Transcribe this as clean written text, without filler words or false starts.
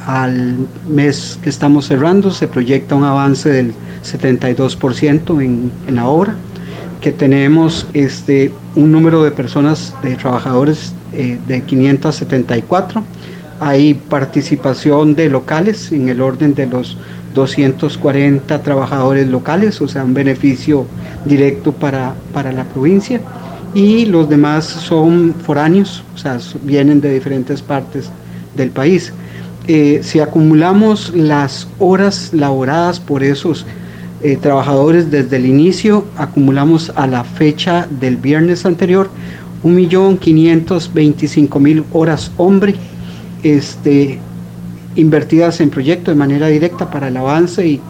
al mes que estamos cerrando se proyecta un avance del 72% en la obra, que tenemos un número de personas, de trabajadores de 574. Hay participación de locales en el orden de los 240 trabajadores locales, o sea, un beneficio directo para la provincia, y los demás son foráneos, o sea, vienen de diferentes partes del país. Si acumulamos las horas laboradas por esos trabajadores desde el inicio, acumulamos a la fecha del viernes anterior 1.525.000 horas hombre invertidas en proyectos de manera directa para el avance y